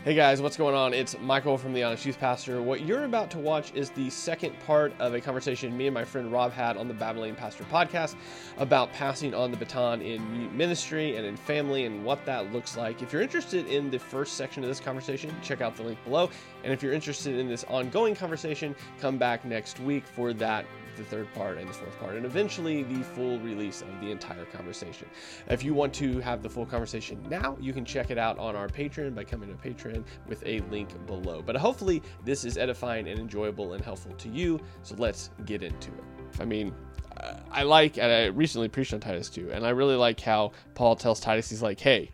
Hey guys, what's going on? It's Michael from The Honest Youth Pastor. What you're about to watch is the second part of a conversation me and my friend Rob had on the Babylon Pastor podcast about passing on the baton in ministry and in family and what that looks like. If you're interested in the first section of this conversation, check out the link below. And if you're interested in this ongoing conversation, come back next week for that, the third part and the fourth part, and eventually the full release of the entire conversation. If you want to have the full conversation now, you can check it out on our Patreon by coming to Patreon with a link below. But hopefully this is edifying and enjoyable and helpful to you, so let's get into it. I mean, and I recently preached on Titus 2, and I really like how Paul tells Titus, he's like, hey,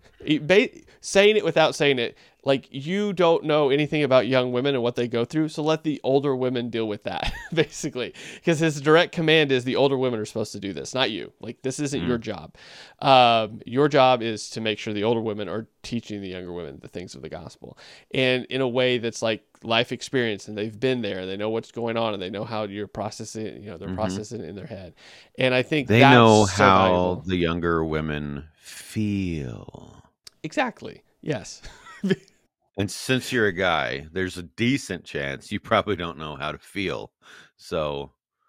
saying it without saying it, like, you don't know anything about young women and what they go through, so let the older women deal with that, basically. Because his direct command is the older women are supposed to do this, not you. Like, this isn't your job. Your job is to make sure the older women are teaching the younger women the things of the gospel. And in a way that's like life experience, and they've been there, and they know what's going on, and they know how you're processing, they're processing it in their head. And I think They that's know so how valuable. the younger women feel. Exactly. Yes. And since you're a guy, there's a decent chance you probably don't know how to feel. So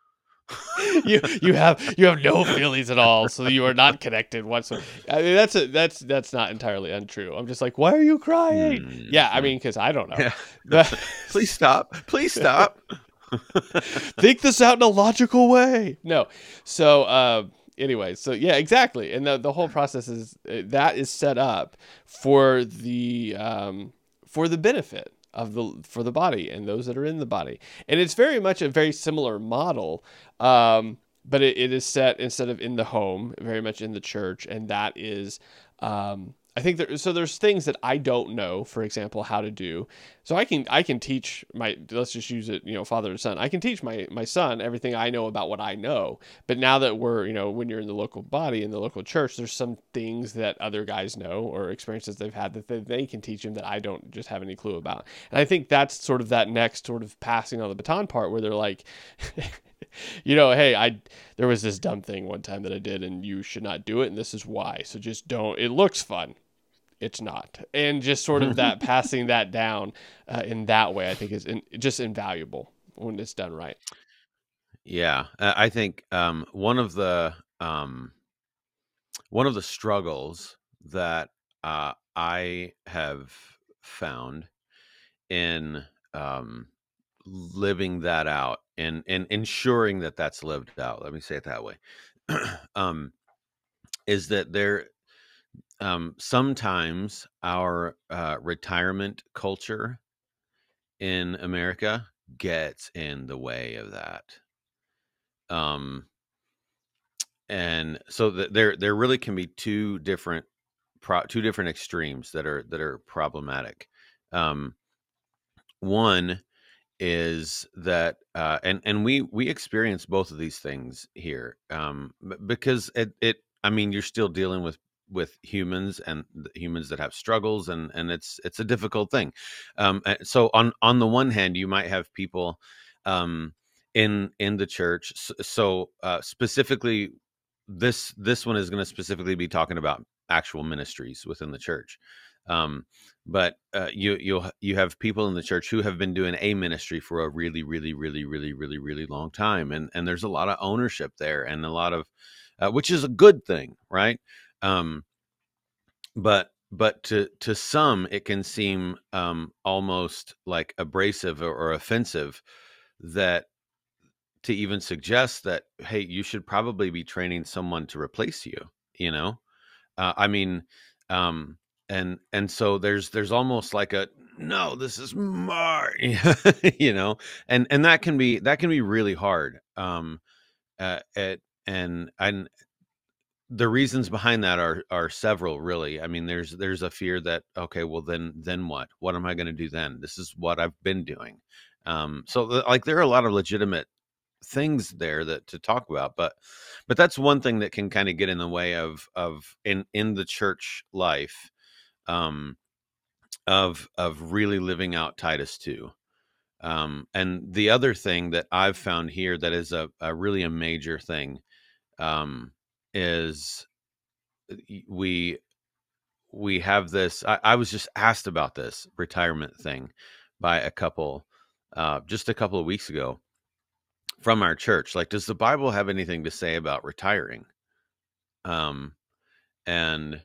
you have no feelings at all, so you are not connected whatsoever. I mean, that's not entirely untrue. I'm just like, why are you crying? Yeah, I mean, because I don't know. Yeah. Please stop. Please stop. Think this out in a logical way. No. So anyway, so yeah, exactly. And the whole process is that is set up for the benefit of the body and those that are in the body. And it's very much a very similar model. But it is set, instead of in the home, very much in the church. And that is, I think there's things that I don't know, for example, how to do. So I can teach let's just use it, father and son. I can teach my son everything I know about what I know. But now that we're, when you're in the local body, in the local church, there's some things that other guys know or experiences they've had that they can teach him that I don't just have any clue about. And I think that's sort of that next sort of passing on the baton part where they're like, hey, there was this dumb thing one time that I did, and you should not do it, and this is why. So just don't. It looks fun. It's not. And just sort of that passing that down in that way, I think is just invaluable when it's done right. Yeah, I think one of the struggles that I have found in living that out and ensuring that that's lived out. Let me say it that way. Is that there sometimes our retirement culture in America gets in the way of that. And so there really can be two different extremes that are problematic. One is that and we experience both of these things here, because I mean, you're still dealing with humans and humans that have struggles, and it's a difficult thing. So on the one hand, you might have people in the church. So specifically, this one is going to specifically be talking about actual ministries within the church. But you have people in the church who have been doing a ministry for a really, really, really, really, really, really long time, and there's a lot of ownership there, and a lot of which is a good thing, right? But to some, it can seem almost like abrasive or offensive that to even suggest that, hey, you should probably be training someone to replace you. I mean, and so there's almost like a, no, this is mine, and that can be really hard. And the reasons behind that are several, really. I mean, there's a fear that, okay, well, then what am I going to do then? This is what I've been doing. So like there are a lot of legitimate things there that to talk about, but that's one thing that can kind of get in the way of in the church life, of really living out Titus 2. And the other thing that I've found here that is a really a major thing, is we we have this. I was just asked about this retirement thing by a couple just a couple of weeks ago from our church. Like, does the Bible have anything to say about retiring? Um, and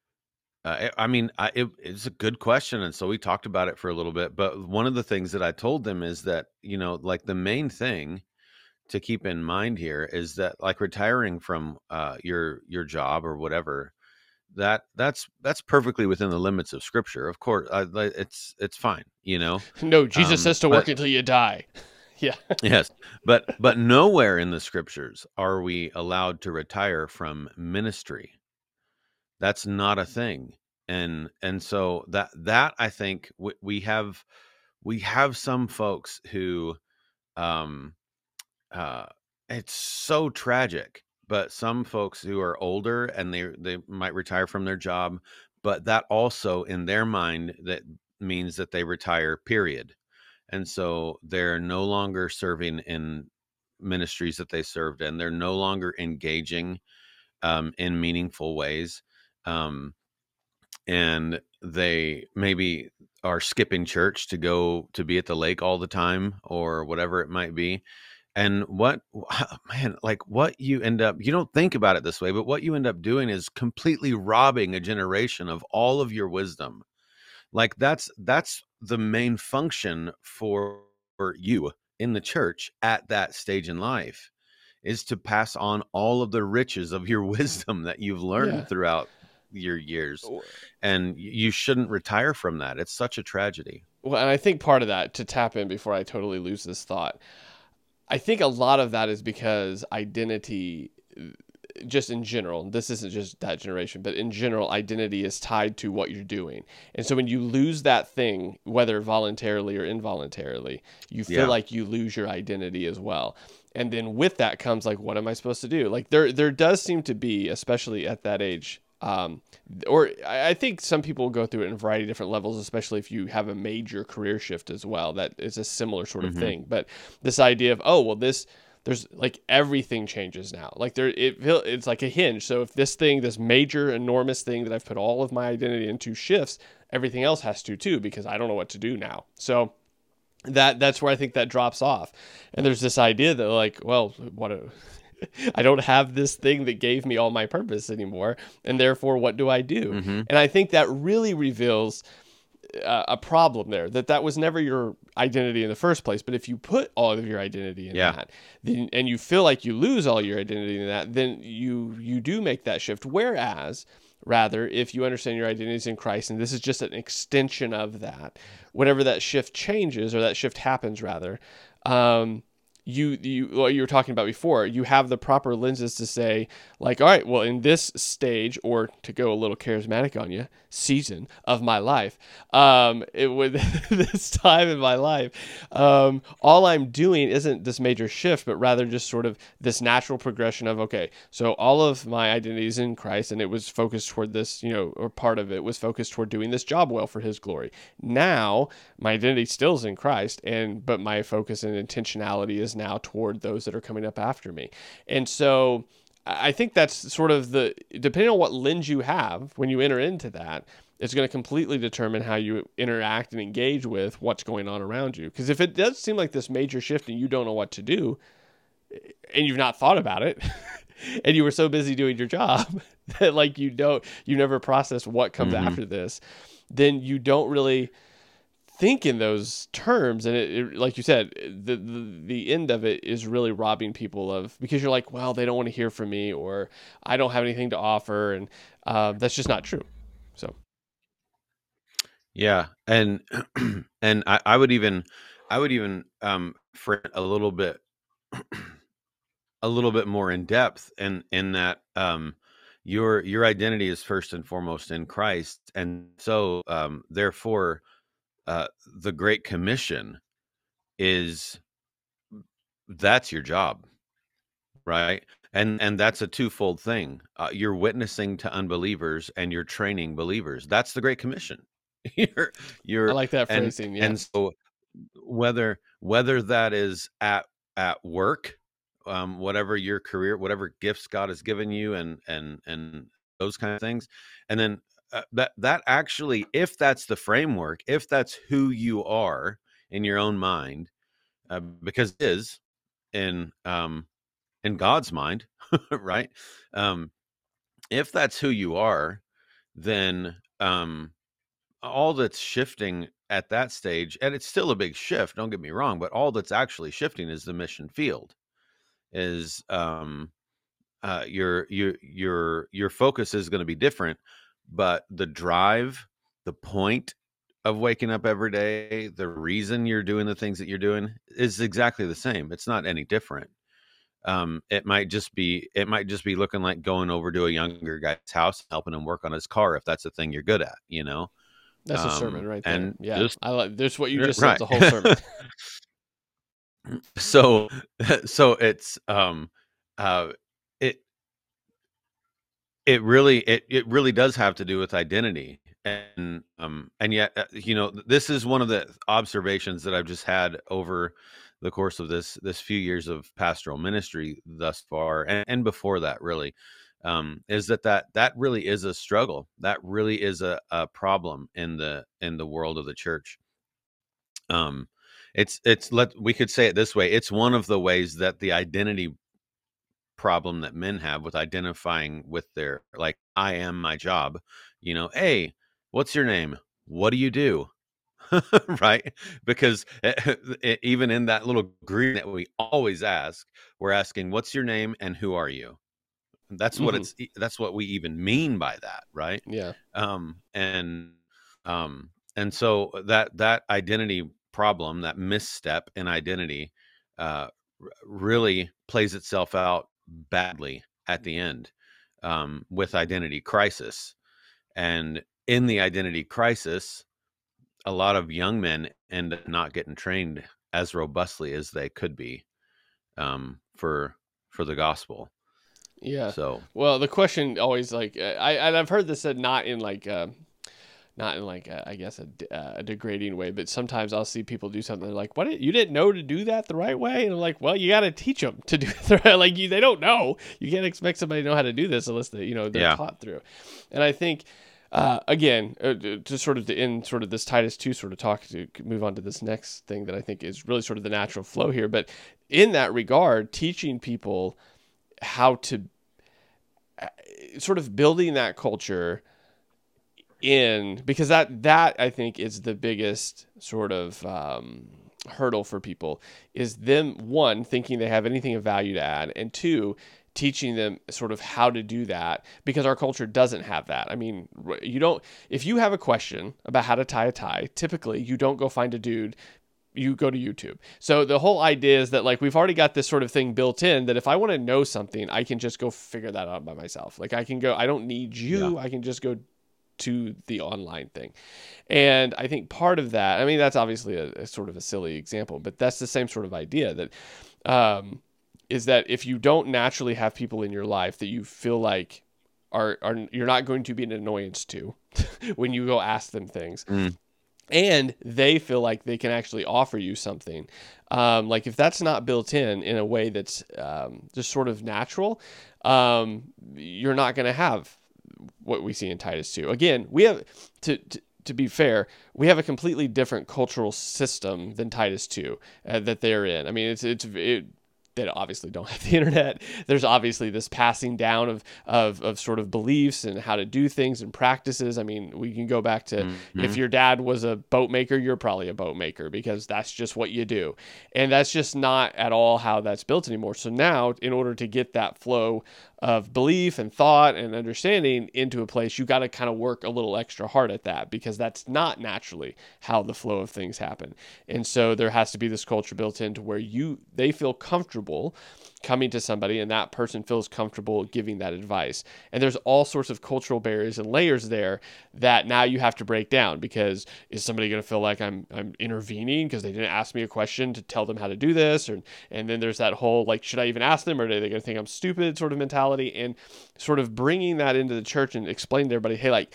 I mean, it's a good question, and so we talked about it for a little bit. But one of the things that I told them is that, like, the main thing to keep in mind here is that, like, retiring from your job or whatever, that's perfectly within the limits of Scripture. Of course, it's fine, No, Jesus says to but work until you die. Yeah. yes, but nowhere in the Scriptures are we allowed to retire from ministry. That's not a thing. And so that I think we have some folks who, um uh it's so tragic, but some folks who are older and they might retire from their job, but that also in their mind that means that they retire, period. And so they're no longer serving in ministries that they served in. They're no longer engaging in meaningful ways. Um, and they maybe are skipping church to go to be at the lake all the time or whatever it might be. And man, like, what you end up, you don't think about it this way, but what you end up doing is completely robbing a generation of all of your wisdom. Like, that's the main function for you in the church at that stage in life, is to pass on all of the riches of your wisdom that you've Yeah. learned throughout your years. And you shouldn't retire from that. It's such a tragedy. Well, and I think part of that, to tap in before I totally lose this thought, I think a lot of that is because identity, just in general, this isn't just that generation, but in general, identity is tied to what you're doing. And so when you lose that thing, whether voluntarily or involuntarily, you feel Yeah. like you lose your identity as well. And then with that comes like, what am I supposed to do? Like there does seem to be, especially at that age, or I think some people go through it in a variety of different levels, especially if you have a major career shift as well. That is a similar sort of Hmm. thing. But this idea of, oh, well, there's like everything changes now. Like it's like a hinge. So if this major, enormous thing that I've put all of my identity into shifts, everything else has to too, because I don't know what to do now. So that's where I think that drops off. And there's this idea that like, well, I don't have this thing that gave me all my purpose anymore, and therefore, what do I do? Hmm. And I think that really reveals a problem there, that was never your identity in the first place. But if you put all of your identity in Yeah. that, then, and you feel like you lose all your identity in that, then you do make that shift. Whereas, rather, if you understand your identity is in Christ, and this is just an extension of that, whenever that shift changes, or that shift happens, rather, you what you were talking about before, you have the proper lenses to say, like, all right, well, in this stage, or to go a little charismatic on you, season of my life, it would this time in my life, all I'm doing isn't this major shift, but rather just sort of this natural progression of, okay, so all of my identity is in Christ, and it was focused toward this, or part of it was focused toward doing this job well for His glory. Now my identity still is in Christ, but my focus and intentionality is now toward those that are coming up after me. And so I think that's sort of depending on what lens you have when you enter into that, it's going to completely determine how you interact and engage with what's going on around you. Because if it does seem like this major shift and you don't know what to do, and you've not thought about it, and you were so busy doing your job that like you never process what comes Hmm. after this, then you don't really think in those terms. And like you said, the end of it is really robbing people of, because you're like, well, they don't want to hear from me, or I don't have anything to offer. And that's just not true. So Yeah. And and I would even frame it a little bit more in depth, in that your identity is first and foremost in Christ. And so therefore the Great Commission is, that's your job, right? And that's a twofold thing. You're witnessing to unbelievers and you're training believers. That's the Great Commission. you're I you're like that and phrasing. Yeah. and so whether that is at work, whatever your career, whatever gifts God has given you, and those kind of things, and then that actually, if that's the framework, if that's who you are in your own mind, because it is in God's mind, right? Um, if that's who you are, then all that's shifting at that stage, and it's still a big shift, don't get me wrong, but all that's actually shifting is the mission field. Is your focus is going to be different, but the drive, the point of waking up every day, the reason you're doing the things that you're doing is exactly the same. It's not any different. It might just be looking like going over to a younger guy's house, helping him work on his car if that's the thing you're good at, That's a sermon right there. and Yeah. just I like this. What you just said, right. the whole sermon. So it's uh it it really does have to do with identity. And yet, this is one of the observations that I've just had over the course of this few years of pastoral ministry thus far, and before that, really, is that really is a struggle. That really is a problem in the world of the church. We could say it this way: it's one of the ways that the identity problem that men have with identifying with their, like, I am my job, hey, what's your name, what do you do? Right? Because even in that little greeting that we always ask, we're asking, what's your name and who are you? That's what we even mean by that, right? Yeah. And so that identity problem, that misstep in identity, really plays itself out badly at the end, with identity crisis. And in the identity crisis, a lot of young men end up not getting trained as robustly as they could be, for the gospel. Yeah. So Well, the question always, like, I've heard this said not in like I guess a degrading way, but sometimes I'll see people do something like, "What, you didn't know to do that the right way?" And I'm like, "Well, you got to teach them to do it the right. Like, they don't know. You can't expect somebody to know how to do this unless they're taught through." And I think, again, to sort of end sort of this Titus 2 sort of talk, to move on to this next thing that I think is really sort of the natural flow here. But in that regard, teaching people how to sort of building that culture because that I think is the biggest sort of hurdle for people, is them, one, thinking they have anything of value to add, and two, teaching them sort of how to do that, because our culture doesn't have that. I mean, if you have a question about how to tie a tie, typically you don't go find a dude, you go to YouTube. So the whole idea is that, like, we've already got this sort of thing built in that if I want to know something, I can just go figure that out by myself. Like, I don't need you. I can just go to the online thing. And I think part of that, I mean, that's obviously a sort of a silly example, but that's the same sort of idea, that is that if you don't naturally have people in your life that you feel like are you're not going to be an annoyance to when you go ask them things, and they feel like they can actually offer you something, like, if that's not built in a way that's just sort of natural, you're not going to have what we see in Titus 2. Again, we have to be fair, we have a completely different cultural system than Titus 2 that they're in. I mean, they obviously don't have the internet. There's obviously this passing down of sort of beliefs and how to do things and practices. I mean, we can go back to, if your dad was a boat maker, you're probably a boat maker, because that's just what you do. And that's just not at all how that's built anymore. So now, in order to get that flow of belief and thought and understanding into a place, you got to kind of work a little extra hard at that, because that's not naturally how the flow of things happen. And so there has to be this culture built into where they feel comfortable coming to somebody, and that person feels comfortable giving that advice. And there's all sorts of cultural barriers and layers there that now you have to break down, because is somebody going to feel like I'm intervening because they didn't ask me a question to tell them how to do this? And then there's that whole, like, should I even ask them, or are they going to think I'm stupid sort of mentality? And sort of bringing that into the church and explaining to everybody, hey, like,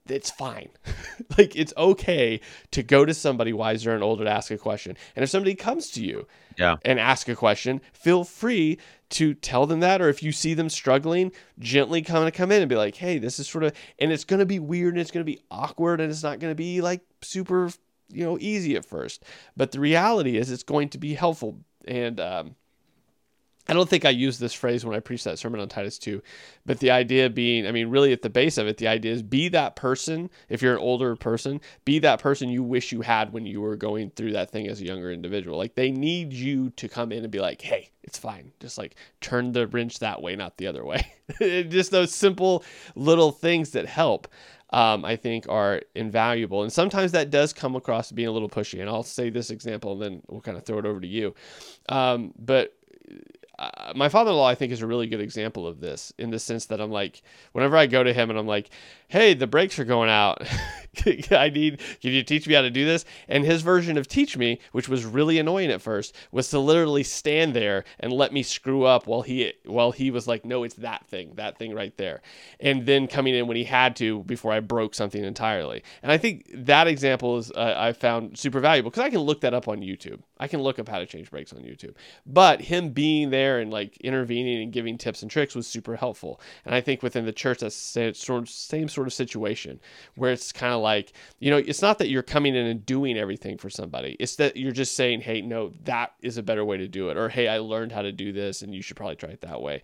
it's fine. Like, it's okay to go to somebody wiser and older to ask a question. And if somebody comes to you and ask a question, feel free to tell them that. Or if you see them struggling, gently come in and be like, hey, this is sort of, and it's going to be weird and it's going to be awkward and it's not going to be like super, easy at first. But the reality is it's going to be helpful. And, I don't think I used this phrase when I preached that sermon on Titus 2, but the idea being, really at the base of it, the idea is be that person. If you're an older person, be that person you wish you had when you were going through that thing as a younger individual. Like, they need you to come in and be like, hey, it's fine. Just like turn the wrench that way, not the other way. Just those simple little things that help. I think are invaluable. And sometimes that does come across being a little pushy. And I'll say this example and then we'll kind of throw it over to you. But my father-in-law, I think, is a really good example of this, in the sense that I'm like, whenever I go to him and I'm like, hey, the brakes are going out. Can you teach me how to do this? And his version of teach me, which was really annoying at first, was to literally stand there and let me screw up while he was like, no, it's that thing right there. And then coming in when he had to, before I broke something entirely. And I think that example is, I found super valuable, because I can look that up on YouTube. I can look up how to change brakes on YouTube. But him being there and like intervening and giving tips and tricks was super helpful. And I think within the church, that's the same sort of situation, where it's kind of like, it's not that you're coming in and doing everything for somebody. It's that you're just saying, hey, no, that is a better way to do it. Or, hey, I learned how to do this and you should probably try it that way.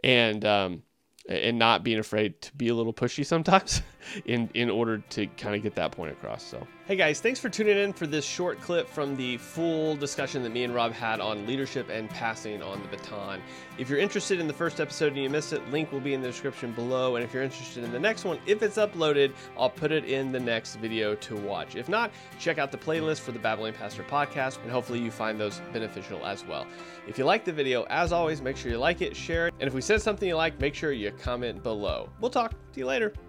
And not being afraid to be a little pushy sometimes in order to kind of get that point across. So, hey guys, thanks for tuning in for this short clip from the full discussion that me and Rob had on leadership and passing on the baton. If you're interested in the first episode and you missed it, link will be in the description below. And if you're interested in the next one, if it's uploaded, I'll put it in the next video to watch. If not, check out the playlist for the Babbling Pastor podcast, and hopefully you find those beneficial as well. If you like the video, as always, make sure you like it, share it, and if we said something you like, make sure you comment below. We'll talk to you later.